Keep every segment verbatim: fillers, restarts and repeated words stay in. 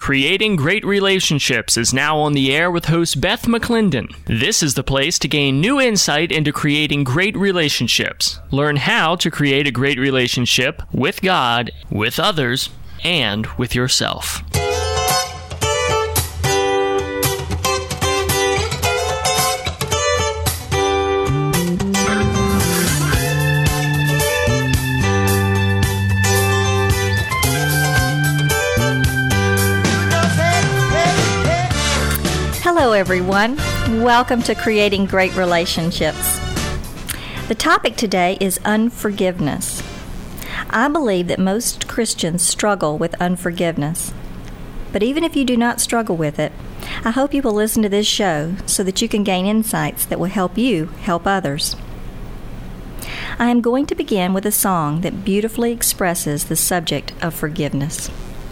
Creating Great Relationships is now on the air with host Beth McClendon. This is the place to gain new insight into creating great relationships. Learn how to create a great relationship with God, with others, and with yourself. Hello, everyone. Welcome to Creating Great Relationships. The topic today is unforgiveness. I believe that most Christians struggle with unforgiveness. But even if you do not struggle with it, I hope you will listen to this show so that you can gain insights that will help you help others. I am going to begin with a song that beautifully expresses the subject of forgiveness.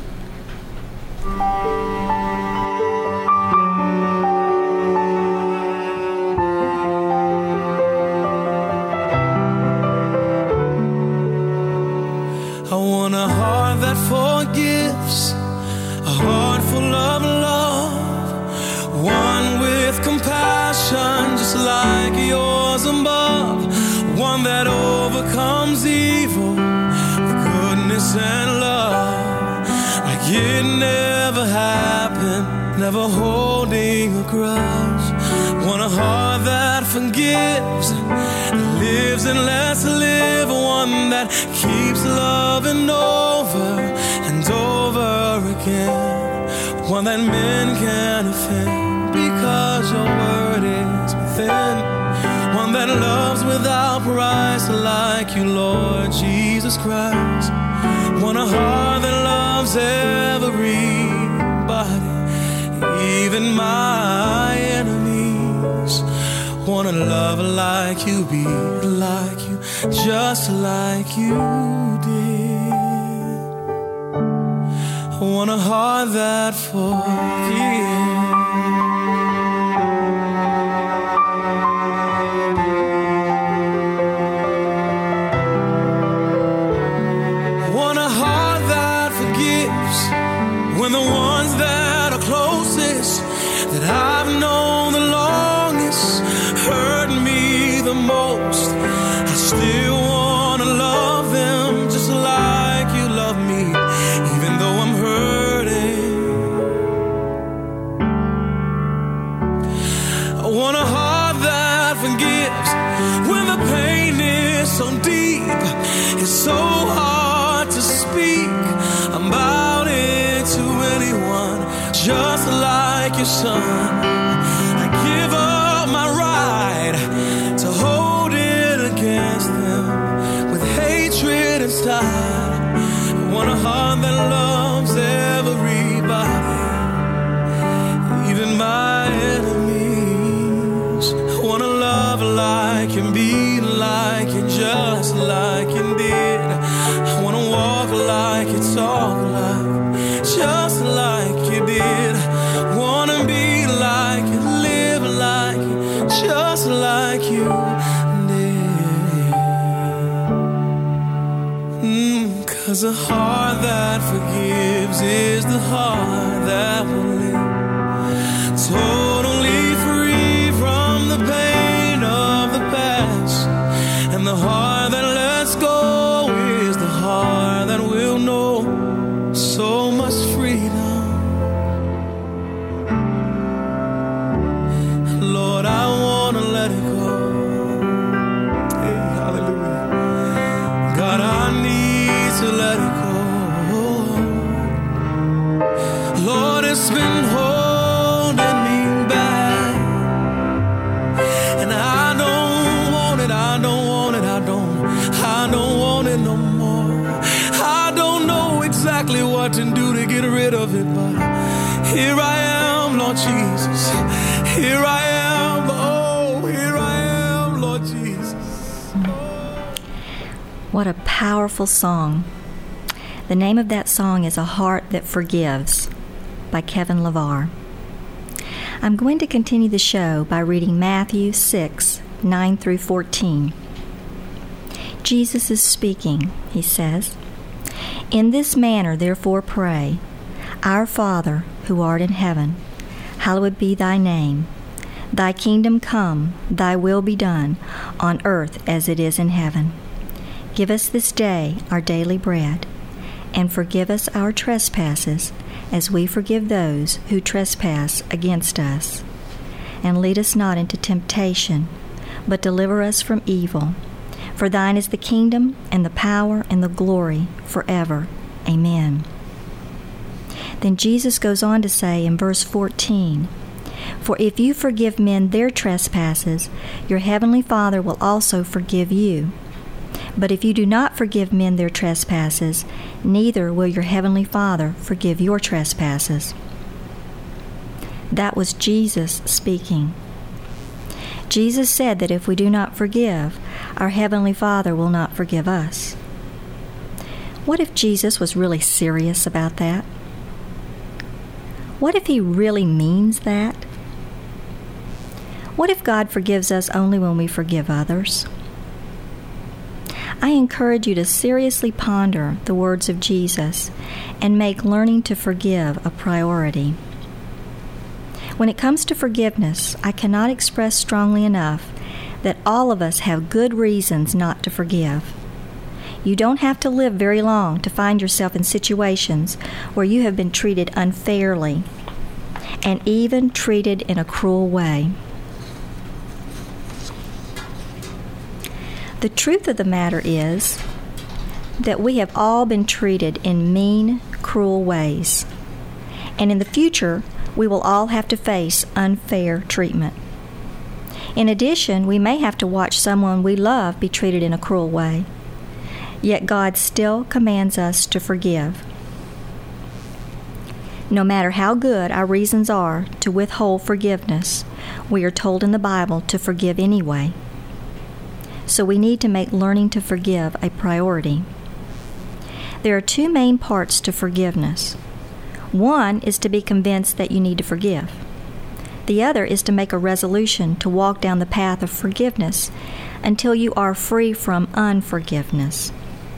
Forgives, a heart full of love, one with compassion just like yours above, one that overcomes evil with goodness and love, like it never happened, never holding a grudge, want a heart that forgives, lives and lets live, one that keeps loving over and over again, one that men can offend because your word is within, one that loves without price like you, Lord Jesus Christ, want a heart that loves everybody, even my enemies, want to love like you, be like you, just like you did. I want a heart that forgives. Want a heart that forgives when the ones that are closest, that I've known the longest, hurt me the most. I still want to love them just like you love me, even though I'm hurting. I want a heart that forgives when the pain is so deep, it's so hard to speak about it to anyone, just like your son. I give up my right to hold it against them with hatred inside. I want a heart that loves everybody, even my enemies. I want to love like and be like and just like you did. I want to walk like and talk like, just like you did. I want to be like and live like, just like you did. Mm, 'cause a heart that forgives is the heart that will live totally free from the pain of the past, and the heart that lets go is the heart that will know so much freedom. Lord, I want to let it go. Hey, hallelujah. God, I need to let it go. Lord, it's been holding me back, and I don't want it, I don't want it, I don't, I don't want it no more. I don't know exactly what to do to get rid of it, but here I am, Lord Jesus. Here I am, oh, here I am, Lord Jesus. Oh. What a powerful song. The name of that song is A Heart That Forgives by Kevin LeVar. I'm going to continue the show by reading Matthew six, nine through fourteen. Jesus is speaking, he says, "In this manner therefore pray, Our Father, who art in heaven, hallowed be thy name. Thy kingdom come, thy will be done, on earth as it is in heaven. Give us this day our daily bread, and forgive us our trespasses, as we forgive those who trespass against us. And lead us not into temptation, but deliver us from evil. For thine is the kingdom, and the power, and the glory, forever. Amen. Then Jesus goes on to say in verse fourteen, For if you forgive men their trespasses, your heavenly Father will also forgive you. But if you do not forgive men their trespasses, neither will your heavenly Father forgive your trespasses. That was Jesus speaking. Jesus said that if we do not forgive, our heavenly Father will not forgive us. What if Jesus was really serious about that? What if he really means that? What if God forgives us only when we forgive others? I encourage you to seriously ponder the words of Jesus and make learning to forgive a priority. When it comes to forgiveness, I cannot express strongly enough that all of us have good reasons not to forgive. You don't have to live very long to find yourself in situations where you have been treated unfairly and even treated in a cruel way. The truth of the matter is that we have all been treated in mean, cruel ways. And in the future, we will all have to face unfair treatment. In addition, we may have to watch someone we love be treated in a cruel way. Yet God still commands us to forgive. No matter how good our reasons are to withhold forgiveness, we are told in the Bible to forgive anyway. So we need to make learning to forgive a priority. There are two main parts to forgiveness. One is to be convinced that you need to forgive. The other is to make a resolution to walk down the path of forgiveness until you are free from unforgiveness.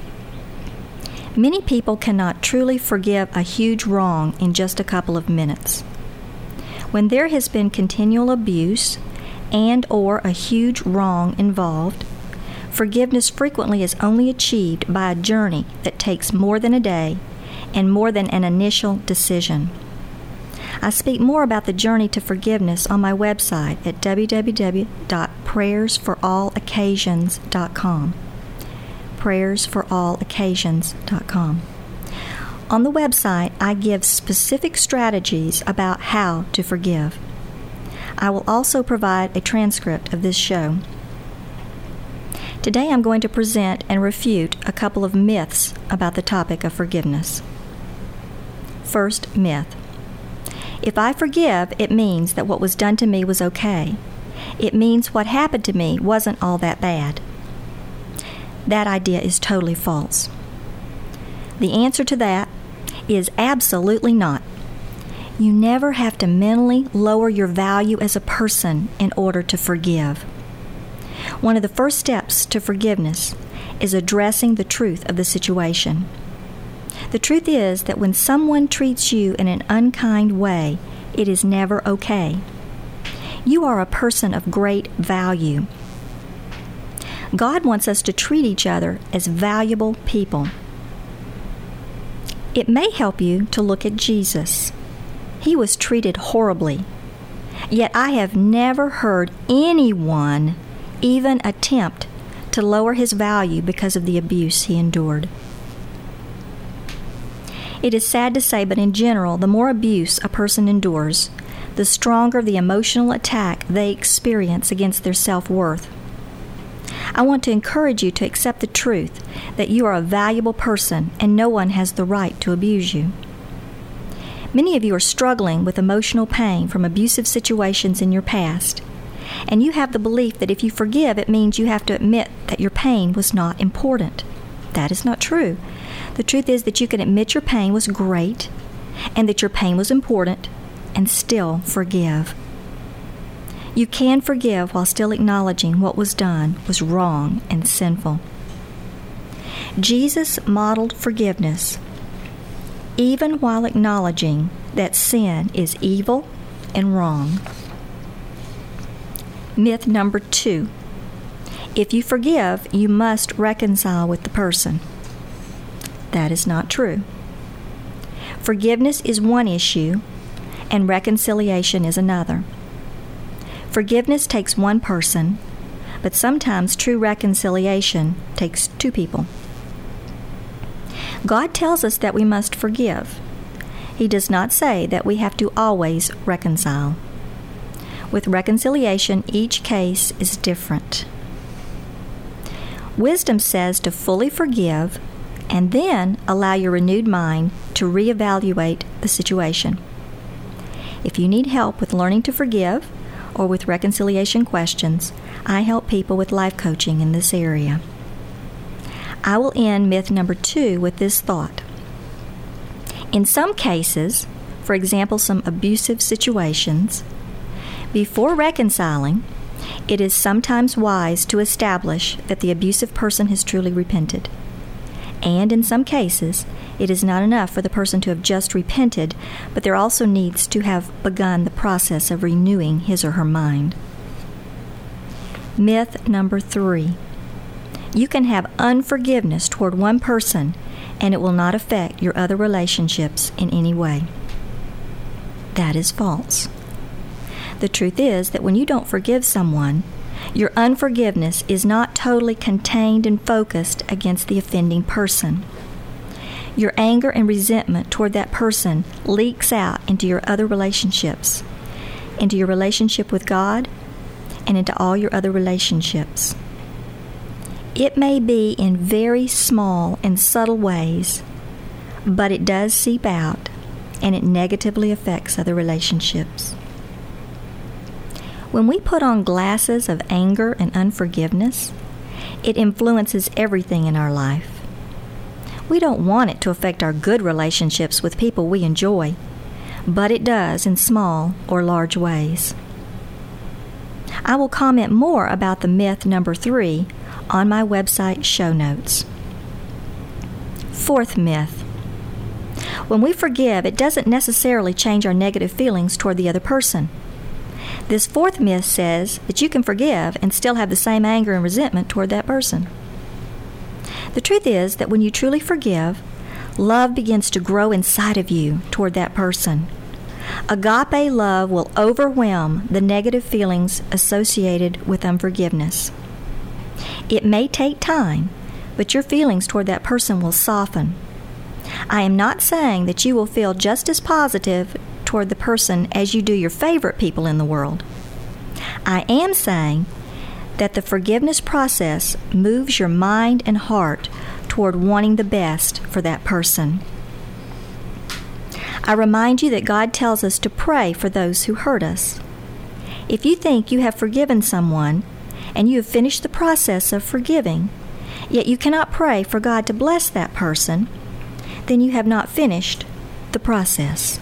Many people cannot truly forgive a huge wrong in just a couple of minutes. When there has been continual abuse and or a huge wrong involved, forgiveness frequently is only achieved by a journey that takes more than a day and more than an initial decision. I speak more about the journey to forgiveness on my website at w w w dot prayers for all occasions dot com. prayers for all occasions dot com. On the website, I give specific strategies about how to forgive. I will also provide a transcript of this show. Today I'm going to present and refute a couple of myths about the topic of forgiveness. First myth. If I forgive, it means that what was done to me was okay. It means what happened to me wasn't all that bad. That idea is totally false. The answer to that is absolutely not. You never have to mentally lower your value as a person in order to forgive. One of the first steps to forgiveness is addressing the truth of the situation. The truth is that when someone treats you in an unkind way, it is never okay. You are a person of great value. God wants us to treat each other as valuable people. It may help you to look at Jesus. He was treated horribly. Yet I have never heard anyone even attempt to lower his value because of the abuse he endured. It is sad to say, but in general, the more abuse a person endures, the stronger the emotional attack they experience against their self-worth. I want to encourage you to accept the truth that you are a valuable person and no one has the right to abuse you. Many of you are struggling with emotional pain from abusive situations in your past, and you have the belief that if you forgive, it means you have to admit that your pain was not important. That is not true. The truth is that you can admit your pain was great and that your pain was important and still forgive. You can forgive while still acknowledging what was done was wrong and sinful. Jesus modeled forgiveness even while acknowledging that sin is evil and wrong. Myth number two. If you forgive, you must reconcile with the person. That is not true. Forgiveness is one issue, and reconciliation is another. Forgiveness takes one person, but sometimes true reconciliation takes two people. God tells us that we must forgive. He does not say that we have to always reconcile. With reconciliation, each case is different. Wisdom says to fully forgive and then allow your renewed mind to reevaluate the situation. If you need help with learning to forgive or with reconciliation questions, I help people with life coaching in this area. I will end myth number two with this thought. In some cases, for example, some abusive situations, before reconciling, it is sometimes wise to establish that the abusive person has truly repented. And in some cases, it is not enough for the person to have just repented, but there also needs to have begun the process of renewing his or her mind. Myth number three. You can have unforgiveness toward one person, and it will not affect your other relationships in any way. That is false. The truth is that when you don't forgive someone, your unforgiveness is not totally contained and focused against the offending person. Your anger and resentment toward that person leaks out into your other relationships, into your relationship with God, and into all your other relationships. It may be in very small and subtle ways, but it does seep out, and it negatively affects other relationships. When we put on glasses of anger and unforgiveness, it influences everything in our life. We don't want it to affect our good relationships with people we enjoy, but it does in small or large ways. I will comment more about the myth number three on my website show notes. Fourth myth. When we forgive, it doesn't necessarily change our negative feelings toward the other person. This fourth myth says that you can forgive and still have the same anger and resentment toward that person. The truth is that when you truly forgive, love begins to grow inside of you toward that person. Agape love will overwhelm the negative feelings associated with unforgiveness. It may take time, but your feelings toward that person will soften. I am not saying that you will feel just as positive toward the person as you do your favorite people in the world. I am saying that the forgiveness process moves your mind and heart toward wanting the best for that person. I remind you that God tells us to pray for those who hurt us. If you think you have forgiven someone and you have finished the process of forgiving, yet you cannot pray for God to bless that person, then you have not finished the process.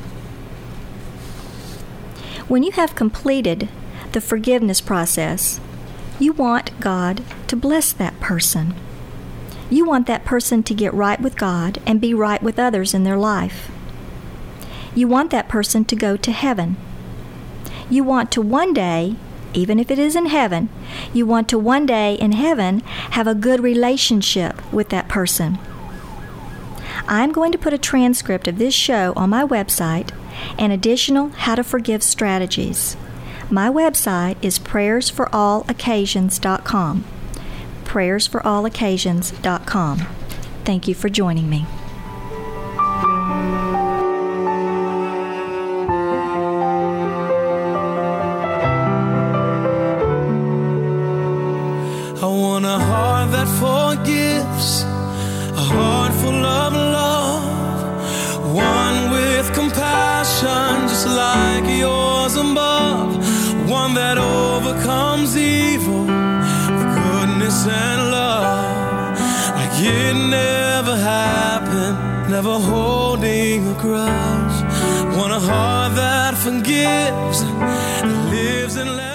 When you have completed the forgiveness process, you want God to bless that person. You want that person to get right with God and be right with others in their life. You want that person to go to heaven. You want to one day, even if it is in heaven, you want to one day in heaven have a good relationship with that person. I'm going to put a transcript of this show on my website and additional how to forgive strategies. My website is prayers for all occasions dot com. prayers for all occasions dot com. Thank you for joining me. I want a heart that forgives, a heart full of love, one with compassion just like yours above, one that overcomes evil with goodness and love, like it never happened, never holding a grudge. Want a heart that forgives, that lives and lets